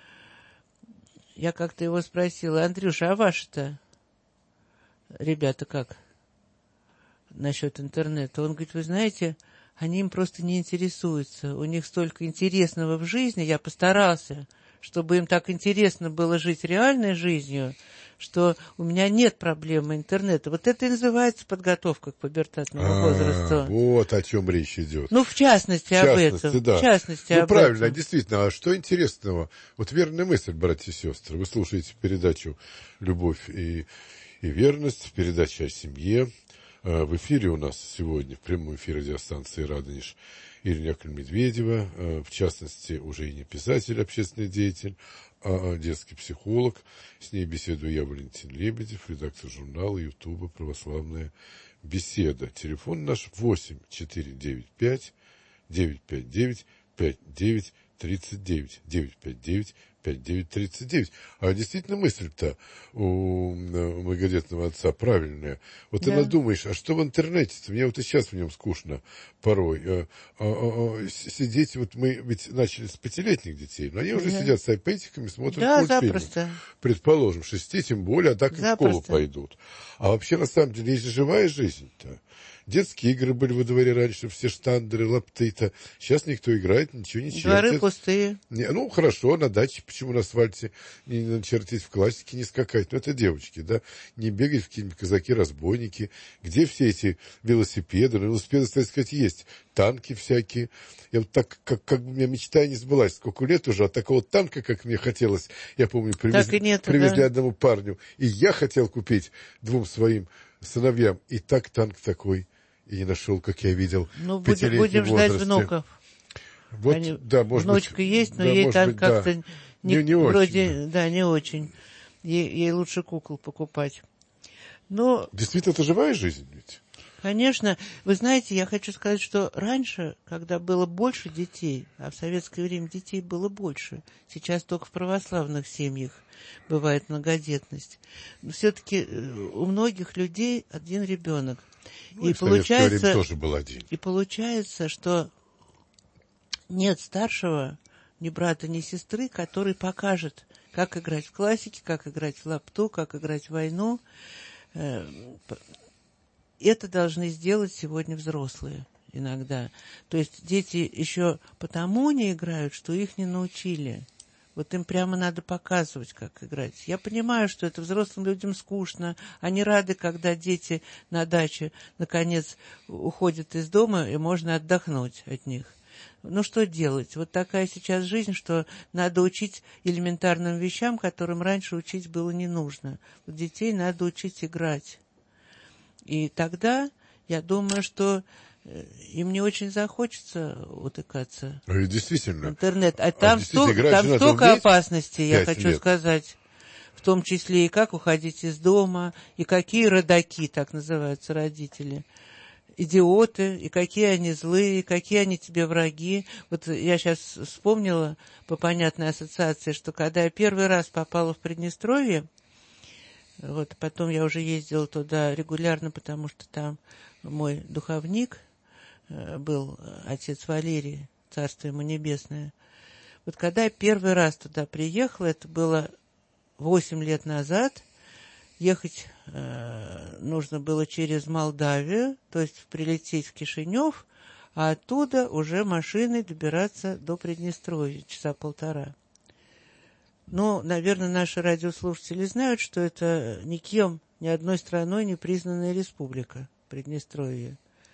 Я как-то его спросила: Андрюша, а ваши-то ребята как насчет интернета? Он говорит: вы знаете, они им просто не интересуются. У них столько интересного в жизни. Я постарался, чтобы им так интересно было жить реальной жизнью, что у меня нет проблемы интернета. Вот это и называется подготовка к пубертатному возрасту. Вот о чем речь идет. Ну, в частности, об этом. Да. В частности, ну, об правильно, этом. Действительно. А что интересного? Вот верная мысль, братья и сестры. Вы слушаете передачу «Любовь и верность», передача о семье. В эфире у нас сегодня, в прямом эфире радиостанции «Радонеж», Ирина Яковлевна Медведева, в частности, уже и не писатель, общественный деятель, а детский психолог. С ней беседую я, Валентин Лебедев, редактор журнала Ютуба «Православная беседа». Телефон наш 8495 959 5939 959 5939. А действительно мысль-то у многодетного отца правильная. Вот да. Она думаешь, а что в интернете-то? Мне вот и сейчас в нем скучно порой. Сидеть, вот мы ведь начали с 5-летних детей, но они уже сидят с айпэдиками, смотрят мультфильмы. Запросто. Предположим, 6 тем более, а так и в школу пойдут. А вообще, на самом деле, есть же живая жизнь-то. Детские игры были во дворе раньше, все штандеры, лапты-то. Сейчас никто играет, ничего не чертит. Дворы пустые. Ну, хорошо, на даче, почему на асфальте не начертить, в классике не скакать. Ну, это девочки, да. Не бегать в какие-нибудь казаки-разбойники. Где все эти велосипеды? Ну, велосипеды, кстати сказать, есть. Танки всякие. Я вот так, как бы у меня мечта не сбылась. Сколько лет уже, а такого танка, как мне хотелось, я помню, привезли одному парню. И я хотел купить 2 своим сыновьям. И так танк такой и не нашел, как я видел. Ну, будем ждать внуков. Вот, да, может внучка быть, есть, но да, ей там быть, как-то не вроде, очень. Да, не очень. Ей лучше кукол покупать. Но, действительно, это живая жизнь ведь? Конечно. Вы знаете, я хочу сказать, что раньше, когда было больше детей, а в советское время детей было больше, сейчас только в православных семьях бывает многодетность, но все-таки у многих людей один ребенок. И получается, тоже был один. И получается, что нет старшего ни брата, ни сестры, который покажет, как играть в классике, как играть в лапту, как играть в войну. Это должны сделать сегодня взрослые иногда. То есть дети еще потому не играют, что их не научили. Вот им прямо надо показывать, как играть. Я понимаю, что это взрослым людям скучно. Они рады, когда дети на даче наконец уходят из дома, и можно отдохнуть от них. Ну, что делать? Вот такая сейчас жизнь, что надо учить элементарным вещам, которым раньше учить было не нужно. Вот детей надо учить играть. И тогда, я думаю, что им не очень захочется утыкаться Действительно. в интернет. А там действительно, столько опасностей, я хочу лет. сказать. В том числе и как уходить из дома, и какие родаки, так называются родители, идиоты, и какие они злые, и какие они тебе враги. Вот я сейчас вспомнила по понятной ассоциации, что когда я первый раз попала в Приднестровье, вот потом я уже ездила туда регулярно, потому что там мой духовник был, отец Валерий, царство ему небесное. Вот когда я первый раз туда приехала, это было 8 лет назад, ехать нужно было через Молдавию, то есть прилететь в Кишинев, а оттуда уже машиной добираться до Приднестровья, часа полтора. Ну, наверное, наши радиослушатели знают, что это никем, ни одной страной не признанная республика Приднестровье.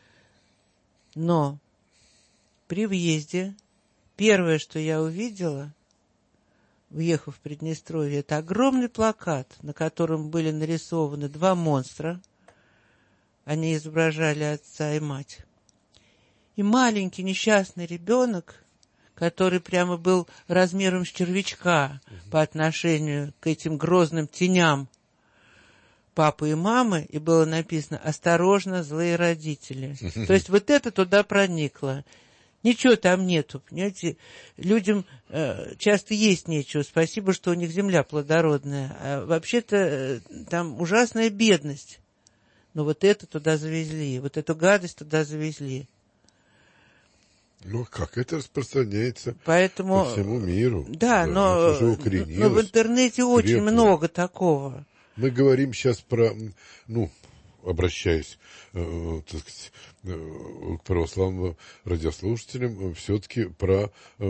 Но при въезде первое, что я увидела, въехав в Приднестровье, это огромный плакат, на котором были нарисованы 2 монстра. Они изображали отца и мать. И маленький несчастный ребенок, который прямо был размером с червячка по отношению к этим грозным теням папы и мамы, и было написано «Осторожно, злые родители». То есть вот это туда проникло. Ничего там нету, понимаете, людям часто есть нечего, спасибо, что у них земля плодородная, а вообще-то там ужасная бедность. Но вот это туда завезли, вот эту гадость туда завезли. Ну, как это распространяется Поэтому, по всему миру. Да, но в интернете очень много такого. Мы говорим сейчас про, обращаясь, так сказать, к православным радиослушателям, все-таки про,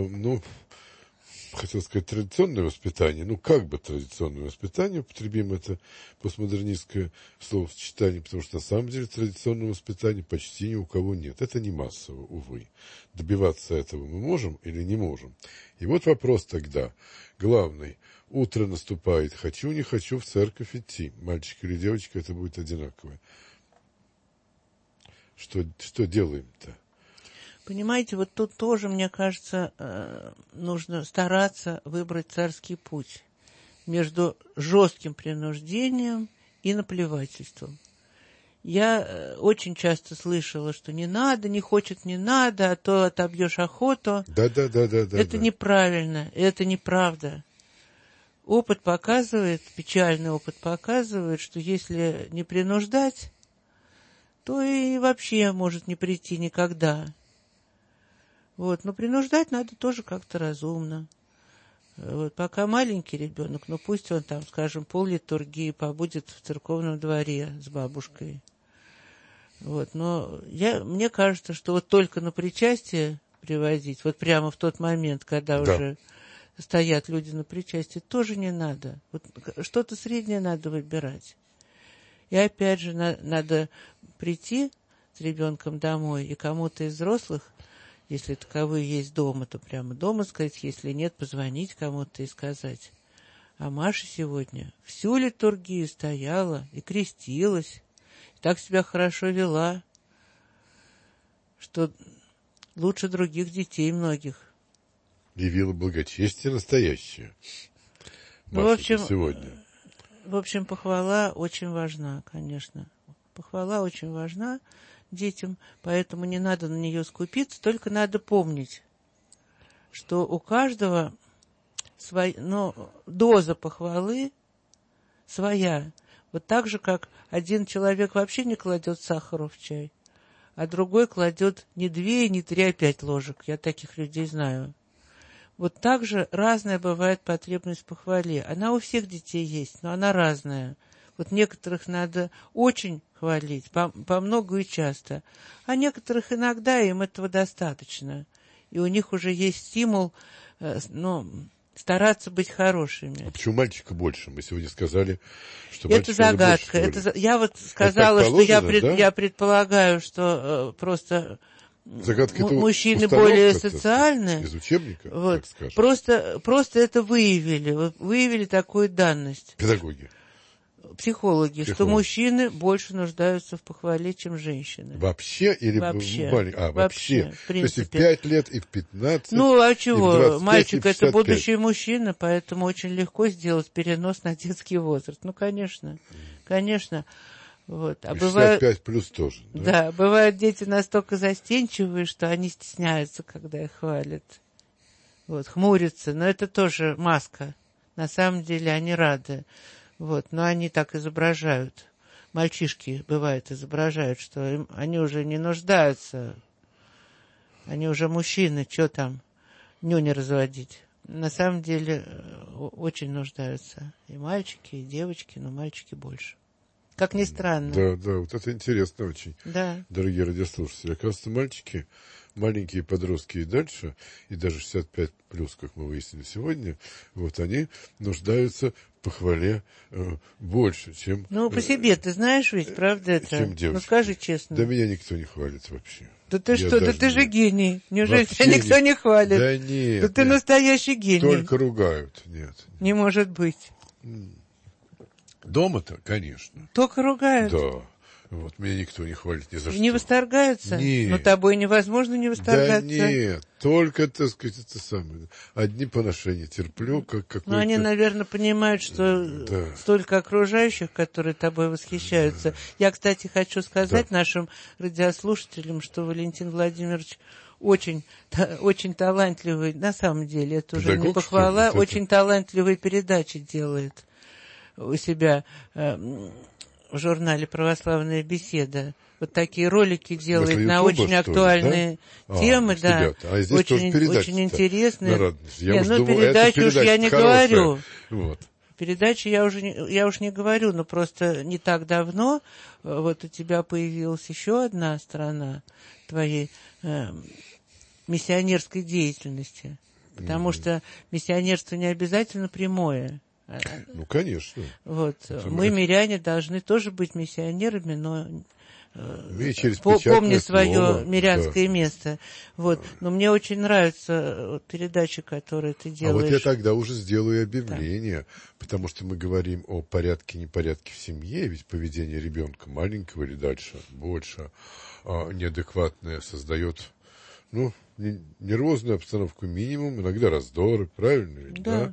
хотел сказать, традиционное воспитание, как бы традиционное воспитание, употребим это постмодернистское словосочетание, потому что на самом деле традиционного воспитания почти ни у кого нет. Это не массово, увы. Добиваться этого мы можем или не можем? И вот вопрос тогда, главный. Утро наступает, хочу, не хочу в церковь идти. Мальчик или девочка, это будет одинаково. Что делаем-то? Понимаете, вот тут тоже, мне кажется, нужно стараться выбрать царский путь между жестким принуждением и наплевательством. Я очень часто слышала, что не надо, не хочет, не надо, а то отобьешь охоту. Да. Это неправильно, это неправда. Опыт показывает, печальный опыт показывает, что если не принуждать, то и вообще может не прийти никогда. Вот, но принуждать надо тоже как-то разумно. Вот, пока маленький ребенок, пусть он там, скажем, пол-литургии побудет в церковном дворе с бабушкой. Вот, но мне кажется, что вот только на причастие привозить, вот прямо в тот момент, когда уже стоят люди на причастии, тоже не надо. Вот что-то среднее надо выбирать. И опять же, надо прийти с ребенком домой, и кому-то из взрослых, если таковые есть дома, то прямо дома сказать, если нет, позвонить кому-то и сказать: а Маша сегодня всю литургию стояла и крестилась, и так себя хорошо вела, что лучше других детей многих. Явила благочестие настоящее. Маша, сегодня. В общем, похвала очень важна, конечно. Похвала очень важна детям, поэтому не надо на нее скупиться, только надо помнить, что у каждого доза похвалы своя. Вот так же, как один человек вообще не кладет сахара в чай, а другой кладет не 2, не 3, а 5 ложек. Я таких людей знаю. Вот так же разная бывает потребность в похвале. Она у всех детей есть, но она разная. Вот некоторых надо очень хвалить, по много и часто, а некоторых иногда им этого достаточно. И у них уже есть стимул, стараться быть хорошими. А почему мальчика больше? Мы сегодня сказали, что это загадка. Я вот сказала, что я предполагаю, что просто... Мужчины более социальные. Из учебника, вот, так скажем. Просто это выявили такую данность. Педагоги. психологи, что мужчины больше нуждаются в похвале, чем женщины. Вообще или вообще? Вообще. В принципе. То есть и в 5 лет, и в 15, ну, а чего? И в 25, Мальчик — и в это будущий мужчина, поэтому очень легко сделать перенос на детский возраст. Ну, конечно, конечно. Вот. А 65 бывают, плюс тоже. Да? Да, бывают дети настолько застенчивые, что они стесняются, когда их хвалят. Вот, хмурятся, но это тоже маска. На самом деле они рады. Вот, но они так изображают. Мальчишки, бывает, изображают, что они уже не нуждаются. Они уже мужчины, что там, нюни разводить. На самом деле очень нуждаются. И мальчики, и девочки, но мальчики больше. Как ни странно. Да, да, вот это интересно очень, да. Дорогие радиослушатели. Оказывается, мальчики, маленькие подростки и дальше, и даже 65 плюс, как мы выяснили сегодня, вот они нуждаются в похвале больше, чем... Ну, по себе ты знаешь ведь, правда это? Чем девочки. Ну, скажи честно. Да меня никто не хвалит вообще. Да ты что, да ты же гений. Неужели тебя никто не хвалит? Да нет. Да ты настоящий гений. Только ругают, нет. Не может быть. Дома-то, конечно. Только ругают? Да. Вот меня никто не хвалит ни за что. Не восторгаются? Нет. Но тобой невозможно не восторгаться. Да нет, только, так сказать, это самое. Одни поношения терплю, как какой-то... Ну, они, наверное, понимают, что столько окружающих, которые тобой восхищаются. Да. Я, кстати, хочу сказать нашим радиослушателям, что Валентин Владимирович очень талантливый, на самом деле, это уже не похвала, очень талантливые передачи делает у себя в журнале «Православная беседа». Вот такие ролики делает на очень актуальные темы, да. А здесь очень интересные. Ну, передачу уж я не говорю. Вот. Передачи я уж не говорю, но просто не так давно вот у тебя появилась еще одна сторона твоей миссионерской деятельности. Потому что миссионерство не обязательно прямое. Ну, конечно. Вот. Мы, миряне, должны тоже быть миссионерами, но помни свое мирянское место. Вот. Но мне очень нравятся передачи, которые ты делаешь. А вот я тогда уже сделаю объявление, потому что мы говорим о порядке-непорядке в семье, ведь поведение ребенка маленького или дальше больше неадекватное создает, нервозную обстановку минимум, иногда раздоры, правильно? Да.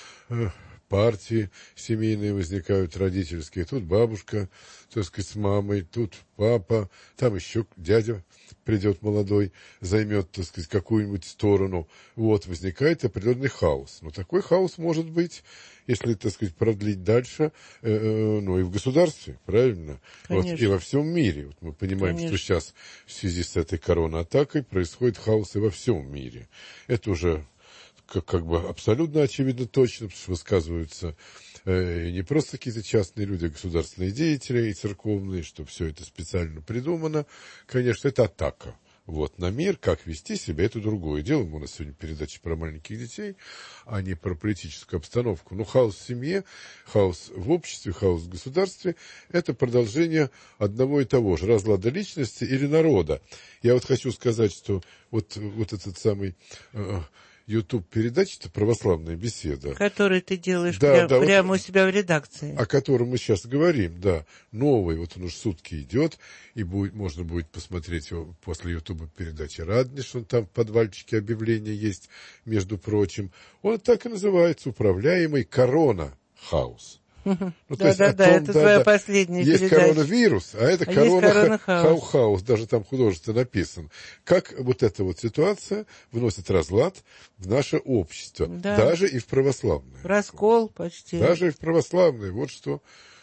Партии семейные возникают, родительские. Тут бабушка, так сказать, с мамой, тут папа, там еще дядя придет молодой, займет, так сказать, какую-нибудь сторону. Вот, возникает определенный хаос. Но такой хаос может быть, если, так сказать, продлить дальше, и в государстве, правильно? Вот, и во всем мире. Вот мы понимаем, что сейчас в связи с этой коронавирусной-атакой происходит хаос и во всем мире. Это уже... как бы абсолютно очевидно точно, потому что высказываются не просто какие-то частные люди, а государственные деятели и церковные, что все это специально придумано. Конечно, это атака. Вот, на мир, как вести себя, это другое дело. У нас сегодня передача про маленьких детей, а не про политическую обстановку. Но хаос в семье, хаос в обществе, хаос в государстве – это продолжение одного и того же, разлада личности или народа. Я вот хочу сказать, что вот этот самый... YouTube-передача-то «Православная беседа». Который ты делаешь прямо у себя в редакции. О котором мы сейчас говорим, да. Новый, вот он уже сутки идет, и можно будет посмотреть его после YouTube-передачи «Радниш», он там в подвальчике объявление есть, между прочим. Он так и называется «Управляемый корона-хаус». Это твоя последняя передача. Есть коронавирус, а это корона-хаус, даже там художественно написан. Как вот эта вот ситуация вносит разлад в наше общество, даже и в православное. Раскол почти. Даже и в православное, вот что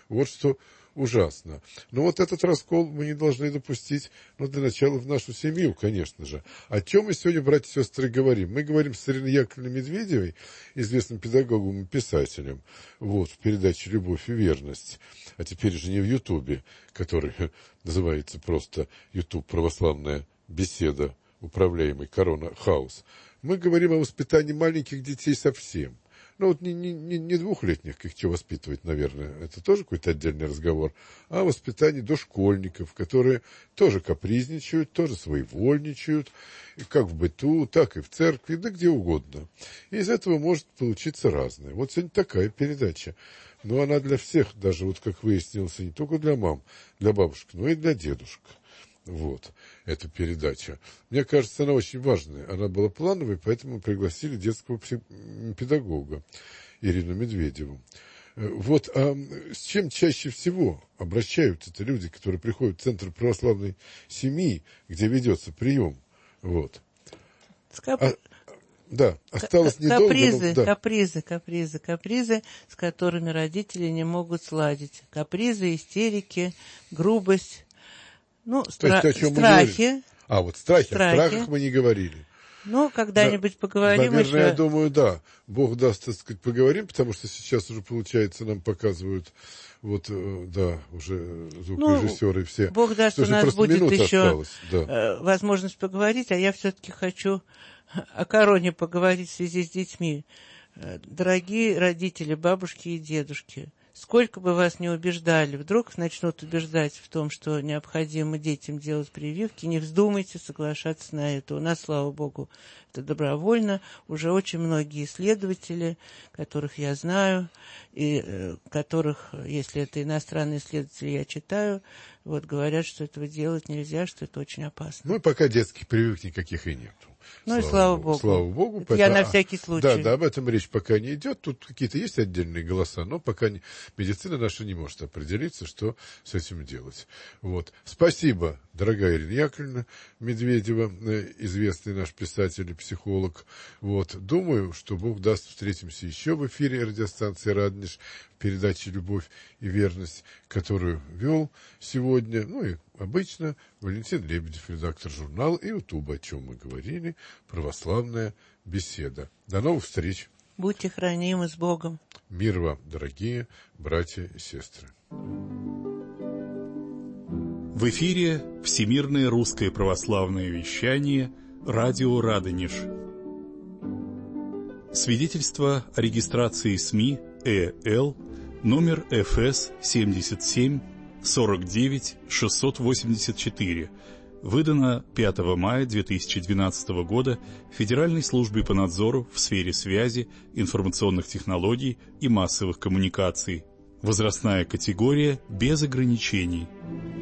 ужасно. Но вот этот раскол мы не должны допустить, для начала в нашу семью, конечно же. О чем мы сегодня, братья и сестры, говорим? Мы говорим с Ириной Яковлевной Медведевой, известным педагогом и писателем, в передаче «Любовь и верность», а теперь же не в Ютубе, который называется просто «Ютуб. Православная беседа, управляемый корона-хаус». Мы говорим о воспитании маленьких детей совсем. Ну, вот не двухлетних, как что воспитывать, наверное, это тоже какой-то отдельный разговор, а воспитание дошкольников, которые тоже капризничают, тоже своевольничают, и как в быту, так и в церкви, да где угодно. И из этого может получиться разное. Вот сегодня такая передача. Но она для всех, даже вот как выяснилось, не только для мам, для бабушек, но и для дедушек. Вот, эта передача. Мне кажется, она очень важная. Она была плановой, поэтому пригласили детского педагога Ирину Медведеву. Вот, а с чем чаще всего обращаются люди, которые приходят в Центр православной семьи, где ведется прием? Вот. Да, осталось недолго. Капризы, с которыми родители не могут сладить. Капризы, истерики, грубость, страхи. Вот страхи. О страхах мы не говорили. Когда-нибудь поговорим наверное, еще. Я думаю, да. Бог даст, так сказать, поговорим, потому что сейчас уже, получается, нам показывают, уже звукорежиссеры все. Бог даст, у нас будет еще да. возможность поговорить, а я все-таки хочу о короне поговорить в связи с детьми. Дорогие родители, бабушки и дедушки, сколько бы вас ни убеждали, вдруг начнут убеждать в том, что необходимо детям делать прививки, не вздумайте соглашаться на это. У нас, слава Богу, это добровольно. Уже очень многие исследователи, которых я знаю, и которых, если это иностранные исследователи, я читаю, говорят, что этого делать нельзя, что это очень опасно. И пока детских прививок никаких и нет. Слава Богу. Слава Богу. Я на всякий случай. Да, об этом речь пока не идет. Тут какие-то есть отдельные голоса, но пока медицина наша не может определиться, что с этим делать. Вот. Спасибо, дорогая Ирина Яковлевна Медведева, известный наш писатель и психолог. Думаю, что Бог даст, встретимся еще в эфире радиостанции «Радонеж», в передаче «Любовь и верность», которую вел сегодня, и обычно, Валентин Лебедев, редактор журнала и Ютуба, о чем мы говорили, «Православная беседа». До новых встреч. Будьте хранимы с Богом. Мир вам, дорогие братья и сестры. В эфире Всемирное русское православное вещание «Радио Радонеж». Свидетельство о регистрации СМИ ЭЛ номер ФС 77 49 684, выдано 5 мая 2012 года Федеральной службой по надзору в сфере связи, информационных технологий и массовых коммуникаций. Возрастная категория без ограничений.